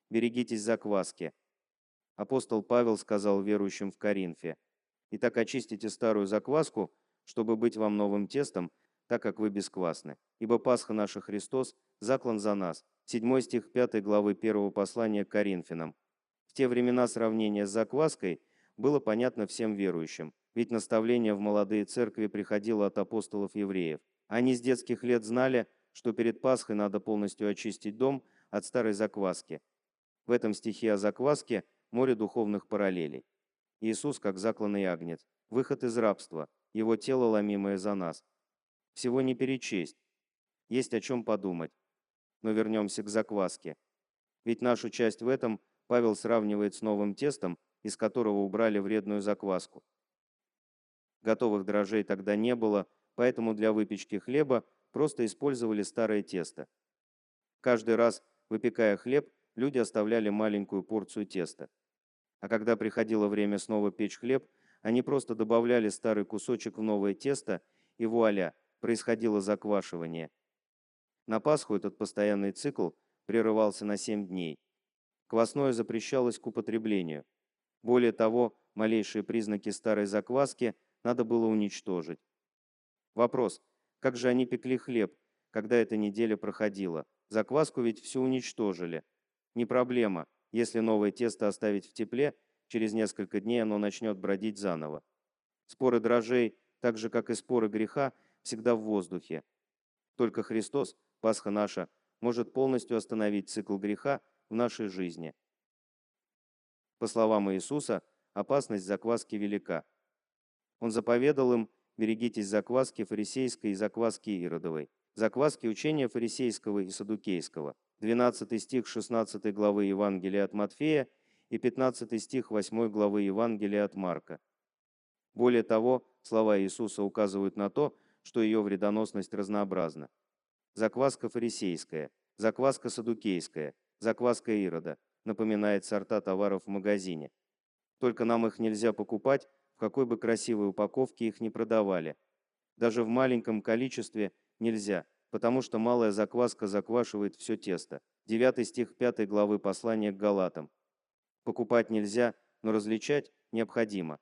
берегитесь закваски. Апостол Павел сказал верующим в Коринфе: «Итак, очистите старую закваску, чтобы быть вам новым тестом, так как вы бесквасны. Ибо Пасха наша Христос заклан за нас». 7 стих 5 главы 1 послания к Коринфянам. В те времена сравнение с закваской было понятно всем верующим, ведь наставление в молодые церкви приходило от апостолов евреев. Они с детских лет знали, что перед Пасхой надо полностью очистить дом от старой закваски. В этом стихе о закваске море духовных параллелей. Иисус как закланный агнец, выход из рабства, его тело, ломимое за нас. Всего не перечесть, есть о чем подумать. Но вернемся к закваске. Ведь нашу часть в этом Павел сравнивает с новым тестом, из которого убрали вредную закваску. Готовых дрожжей тогда не было, поэтому для выпечки хлеба просто использовали старое тесто. Каждый раз, выпекая хлеб, люди оставляли маленькую порцию теста. А когда приходило время снова печь хлеб, они просто добавляли старый кусочек в новое тесто, и вуаля, происходило заквашивание. На Пасху этот постоянный цикл прерывался на 7 дней. Квасное запрещалось к употреблению. Более того, малейшие признаки старой закваски надо было уничтожить. Вопрос: как же они пекли хлеб, когда эта неделя проходила? Закваску ведь всю уничтожили. Не проблема, если новое тесто оставить в тепле, через несколько дней оно начнет бродить заново. Споры дрожжей, так же как и споры греха, всегда в воздухе. Только Христос, Пасха наша, может полностью остановить цикл греха в нашей жизни. По словам Иисуса, опасность закваски велика. Он заповедал им: берегитесь закваски фарисейской и закваски иродовой. Закваски учения фарисейского и саддукейского. 12 стих 16 главы Евангелия от Матфея и 15 стих 8 главы Евангелия от Марка. Более того, слова Иисуса указывают на то, что ее вредоносность разнообразна. Закваска фарисейская, закваска саддукейская, закваска Ирода напоминает сорта товаров в магазине. Только нам их нельзя покупать, в какой бы красивой упаковке их ни продавали. Даже в маленьком количестве нельзя, потому что малая закваска заквашивает все тесто. 9 стих 5 главы послания к Галатам. Покупать нельзя, но различать необходимо.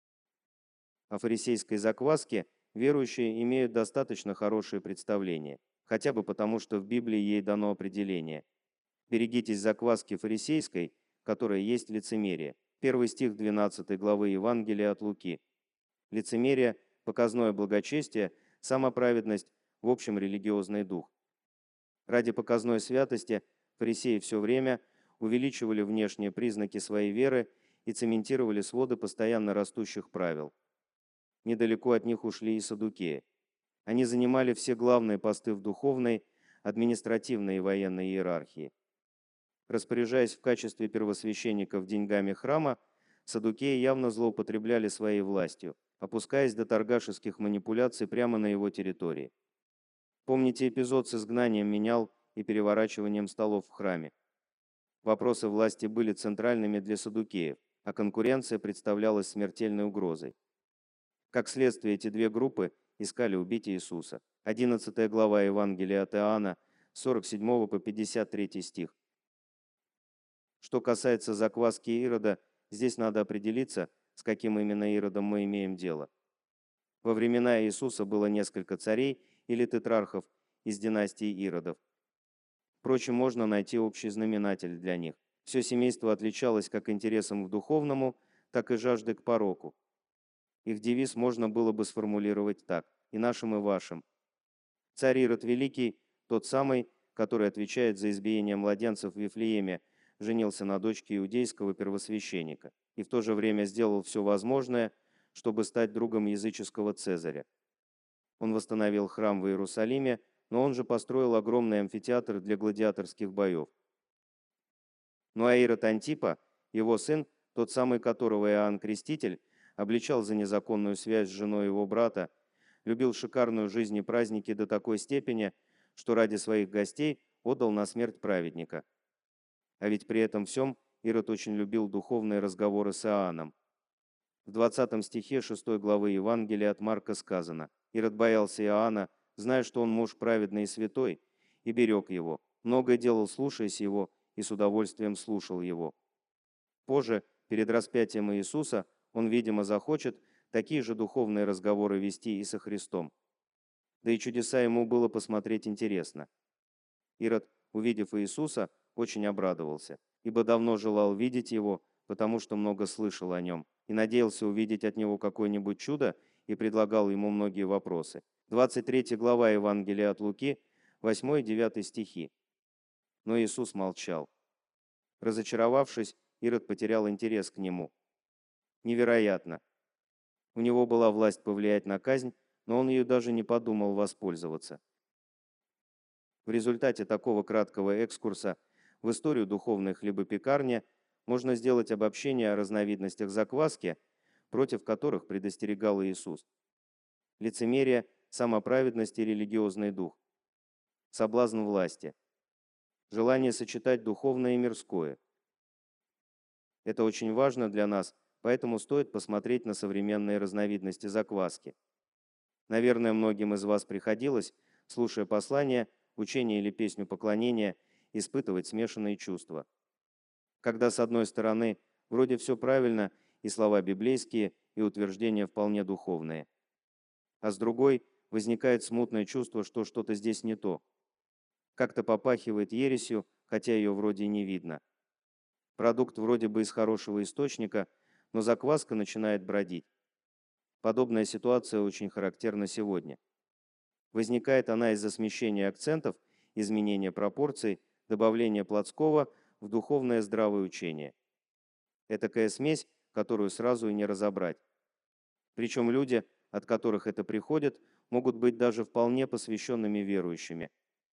О фарисейской закваске верующие имеют достаточно хорошее представление, хотя бы потому, что в Библии ей дано определение. Берегитесь закваски фарисейской, которая есть лицемерие. 1 стих 12 главы Евангелия от Луки. Лицемерие, показное благочестие, самоправедность, в общем религиозный дух. Ради показной святости фарисеи все время увеличивали внешние признаки своей веры и цементировали своды постоянно растущих правил. Недалеко от них ушли и саддукеи. Они занимали все главные посты в духовной, административной и военной иерархии. Распоряжаясь в качестве первосвященников деньгами храма, саддукеи явно злоупотребляли своей властью, опускаясь до торгашеских манипуляций прямо на его территории. Помните эпизод с изгнанием менял и переворачиванием столов в храме? Вопросы власти были центральными для саддукеев, а конкуренция представлялась смертельной угрозой. Как следствие, эти две группы искали убить Иисуса. 11 глава Евангелия от Иоанна, 47 по 53 стих. Что касается закваски Ирода, здесь надо определиться, с каким именно Иродом мы имеем дело. Во времена Иисуса было несколько царей или тетрархов из династии Иродов. Впрочем, можно найти общий знаменатель для них. Все семейство отличалось как интересом к духовному, так и жаждой к пороку. Их девиз можно было бы сформулировать так: и нашим, и вашим. Царь Ирод Великий, тот самый, который отвечает за избиение младенцев в Вифлееме, женился на дочке иудейского первосвященника и в то же время сделал все возможное, чтобы стать другом языческого Цезаря. Он восстановил храм в Иерусалиме, но он же построил огромный амфитеатр для гладиаторских боев. Ну а Ирод Антипа, его сын, тот самый, которого Иоанн Креститель обличал за незаконную связь с женой его брата, любил шикарную жизнь и праздники до такой степени, что ради своих гостей отдал на смерть праведника. А ведь при этом всем Ирод очень любил духовные разговоры с Иоанном. В 20 стихе 6 главы Евангелия от Марка сказано: «Ирод боялся Иоанна, зная, что он муж праведный и святой, и берег его. Многое делал, слушаясь его, и с удовольствием слушал его. Позже, перед распятием Иисуса, он, видимо, захочет такие же духовные разговоры вести и со Христом. Да и чудеса ему было посмотреть интересно. Ирод, увидев Иисуса, очень обрадовался, ибо давно желал видеть его, потому что много слышал о нем, и надеялся увидеть от него какое-нибудь чудо, и предлагал ему многие вопросы. 23 глава Евангелия от Луки, 8 и 9 стихи. Но Иисус молчал. Разочаровавшись, Ирод потерял интерес к нему. Невероятно. У него была власть повлиять на казнь, но он ею даже не подумал воспользоваться. В результате такого краткого экскурса в историю духовной хлебопекарни можно сделать обобщение о разновидностях закваски, против которых предостерегал Иисус. Лицемерие, самоправедность и религиозный дух. Соблазн власти. Желание сочетать духовное и мирское. Это очень важно для нас, поэтому стоит посмотреть на современные разновидности закваски. Наверное, многим из вас приходилось, слушая послание, учение или песню поклонения, испытывать смешанные чувства. Когда с одной стороны вроде все правильно, и слова библейские, и утверждения вполне духовные, а с другой возникает смутное чувство, что что-то здесь не то. Как-то попахивает ересью, хотя ее вроде и не видно. Продукт вроде бы из хорошего источника, но закваска начинает бродить. Подобная ситуация очень характерна сегодня. Возникает она из-за смещения акцентов, изменения пропорций, добавления плотского в духовное здравое учение. Этакая смесь, которую сразу и не разобрать. Причем люди, от которых это приходит, могут быть даже вполне посвященными верующими.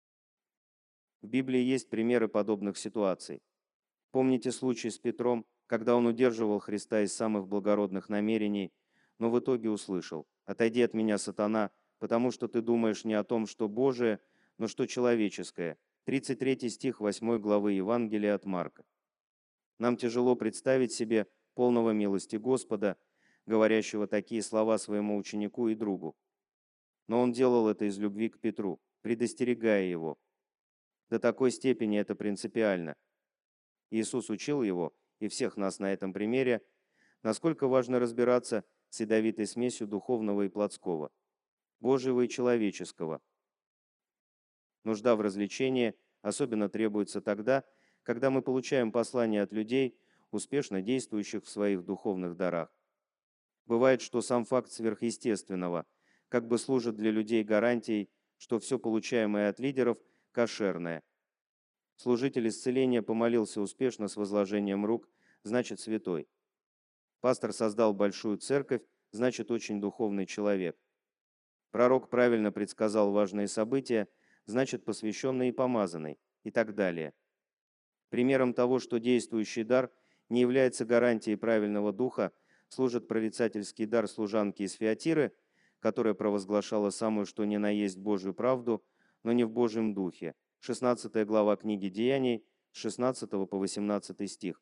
В Библии есть примеры подобных ситуаций. Помните случай с Петром, когда он удерживал Христа из самых благородных намерений, но в итоге услышал: «Отойди от меня, сатана, потому что ты думаешь не о том, что Божие, но что человеческое». 33 стих 8 главы Евангелия от Марка. Нам тяжело представить себе полного милости Господа, говорящего такие слова своему ученику и другу. Но он делал это из любви к Петру, предостерегая его. До такой степени это принципиально. Иисус учил его, и всех нас на этом примере, насколько важно разбираться с ядовитой смесью духовного и плотского, Божьего и человеческого. Нужда в развлечении особенно требуется тогда, когда мы получаем послания от людей, успешно действующих в своих духовных дарах. Бывает, что сам факт сверхъестественного как бы служит для людей гарантией, что все получаемое от лидеров кошерное. Служитель исцеления помолился успешно с возложением рук, значит святой. Пастор создал большую церковь, значит очень духовный человек. Пророк правильно предсказал важные события, значит посвященный и помазанный, и так далее. Примером того, что действующий дар не является гарантией правильного духа, служит прорицательский дар служанки из Фиатиры, которая провозглашала самую что ни на есть Божью правду, но не в Божьем духе. 16 глава книги Деяний, с 16 по 18 стих.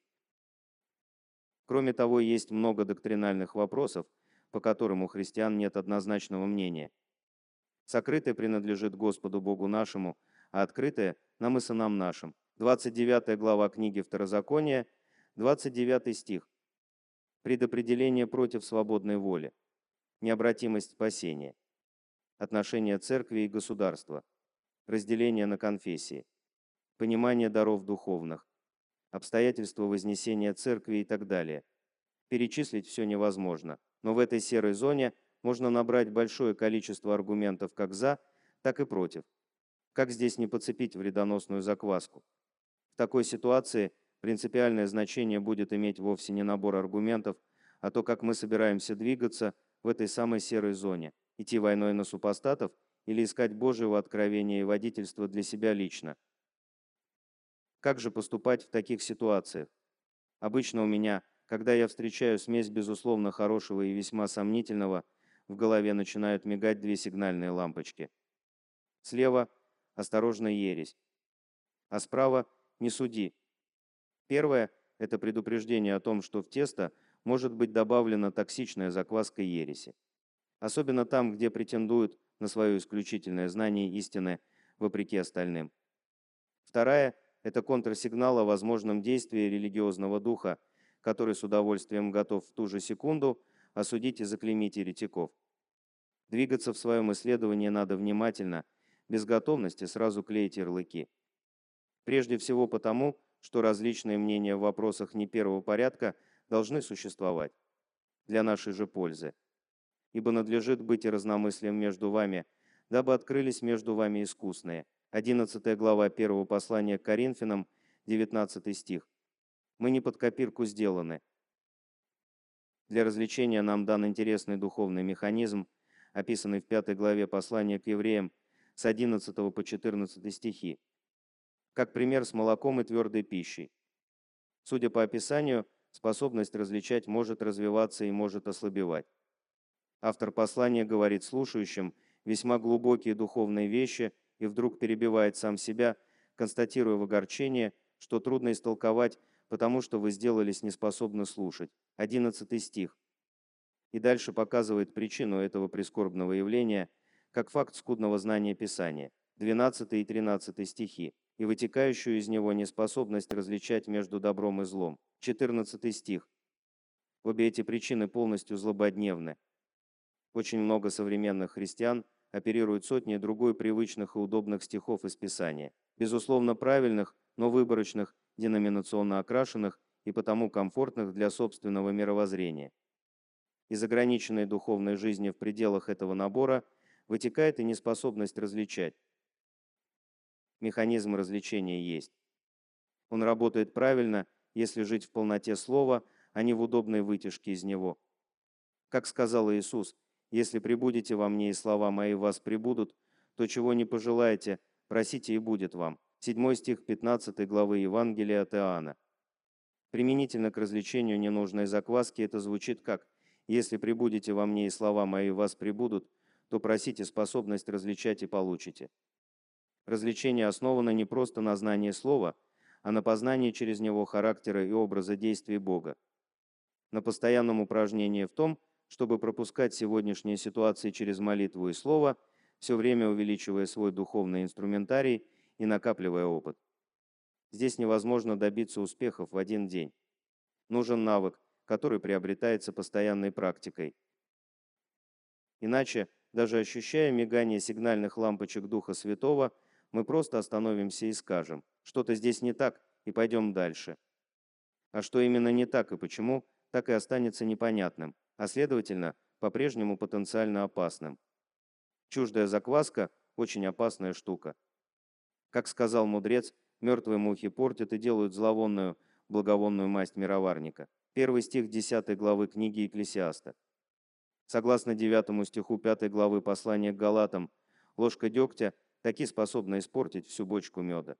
Кроме того, есть много доктринальных вопросов, по которым у христиан нет однозначного мнения. Сокрытое принадлежит Господу Богу нашему, а открытое – нам и сынам нашим. 29 глава книги Второзакония, 29 стих. Предопределение против свободной воли. Необратимость спасения. Отношения церкви и государства. Разделение на конфессии. Понимание даров духовных. Обстоятельства вознесения церкви и так далее. Перечислить все невозможно, но в этой серой зоне можно набрать большое количество аргументов как за, так и против. Как здесь не подцепить вредоносную закваску? В такой ситуации принципиальное значение будет иметь вовсе не набор аргументов, а то, как мы собираемся двигаться в этой самой серой зоне, идти войной на супостатов или искать Божьего откровения и водительства для себя лично. Как же поступать в таких ситуациях? Обычно у меня, когда я встречаю смесь безусловно хорошего и весьма сомнительного, в голове начинают мигать две сигнальные лампочки. Слева – осторожно, ересь, а справа – не суди. Первое – это предупреждение о том, что в тесто может быть добавлена токсичная закваска ереси. Особенно там, где претендуют на свое исключительное знание истины, вопреки остальным. Вторая Это контрсигнал о возможном действии религиозного духа, который с удовольствием готов в ту же секунду осудить и заклеймить еретиков. Двигаться в своем исследовании надо внимательно, без готовности сразу клеить ярлыки. Прежде всего потому, что различные мнения в вопросах не первого порядка должны существовать для нашей же пользы. Ибо надлежит быть и разномыслием между вами, дабы открылись между вами искусные. 11 глава 1 послания к Коринфянам, 19 стих. Мы не под копирку сделаны. Для развлечения нам дан интересный духовный механизм, описанный в 5 главе послания к евреям с 11 по 14 стихи, как пример с молоком и твердой пищей. Судя по описанию, способность различать может развиваться и может ослабевать. Автор послания говорит слушающим весьма глубокие духовные вещи и вдруг перебивает сам себя, констатируя в огорчении, что трудно истолковать, потому что вы сделались неспособны слушать. 11 стих. И дальше показывает причину этого прискорбного явления, как факт скудного знания Писания. 12 и 13 стихи. И вытекающую из него неспособность различать между добром и злом. 14 стих. Обе эти причины полностью злободневны. Очень много современных христиан оперируют сотней другой привычных и удобных стихов из Писания. Безусловно правильных, но выборочных, деноминационно окрашенных и потому комфортных для собственного мировоззрения. Из ограниченной духовной жизни в пределах этого набора вытекает и неспособность различать. Механизм различения есть. Он работает правильно, если жить в полноте слова, а не в удобной вытяжке из него. Как сказал Иисус: «Если пребудете во мне и слова мои в вас пребудут, то чего не пожелаете, просите и будет вам». 7 стих 15 главы Евангелия от Иоанна. Применительно к развлечению ненужной закваски это звучит как: «Если пребудете во мне и слова мои в вас пребудут, то просите способность различать и получите». Развлечение основано не просто на знании слова, а на познании через него характера и образа действий Бога. На постоянном упражнении в том, чтобы пропускать сегодняшние ситуации через молитву и слово, все время увеличивая свой духовный инструментарий и накапливая опыт. Здесь невозможно добиться успехов в один день. Нужен навык, который приобретается постоянной практикой. Иначе, даже ощущая мигание сигнальных лампочек Духа Святого, мы просто остановимся и скажем: что-то здесь не так, и пойдем дальше. А что именно не так и почему, так и останется непонятным, а следовательно, по-прежнему потенциально опасным. Чуждая закваска – очень опасная штука. Как сказал мудрец, мертвые мухи портят и делают зловонную, благовонную масть мироварника. 1 стих 10 главы книги Екклесиаста. Согласно 9 стиху 5 главы послания к Галатам, ложка дегтя таки способна испортить всю бочку меда.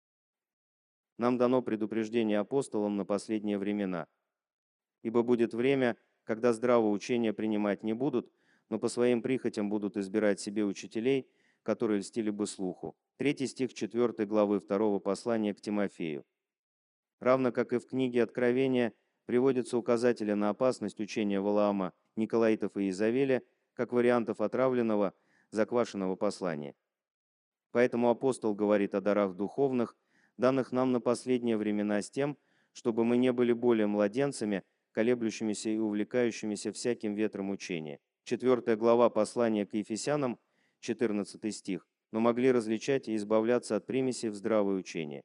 Нам дано предупреждение апостолам на последние времена. Ибо будет время, когда здравого учения принимать не будут, но по своим прихотям будут избирать себе учителей, которые льстили бы слуху. 3 стих 4 главы 2 послания к Тимофею. Равно как и в книге Откровения приводятся указатели на опасность учения Валаама, Николаитов и Изавеля как вариантов отравленного, заквашенного послания. Поэтому апостол говорит о дарах духовных, данных нам на последние времена с тем, чтобы мы не были более младенцами, колеблющимися и увлекающимися всяким ветром учения. 4 глава послания к Ефесянам, 14 стих, но могли различать и избавляться от примесей в здравое учение.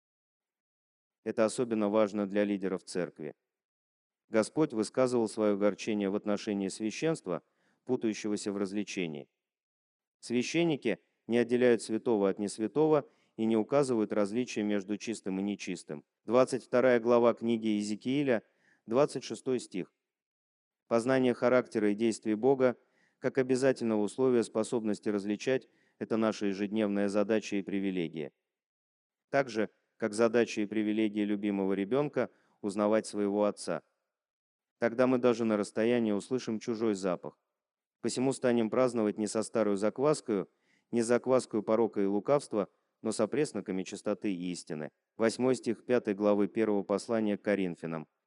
Это особенно важно для лидеров церкви. Господь высказывал свое огорчение в отношении священства, путающегося в развлечении. Священники не отделяют святого от несвятого и не указывают различия между чистым и нечистым. 22 глава книги Иезекииля, 26 стих. Познание характера и действий Бога, как обязательного условия способности различать, это наша ежедневная задача и привилегия. Так же, как задача и привилегия любимого ребенка узнавать своего отца. Тогда мы даже на расстоянии услышим чужой запах. Посему станем праздновать не со старой закваскою, не с закваскою порока и лукавства, но с опресноками чистоты и истины. 8 стих 5 главы 1 послания к Коринфянам.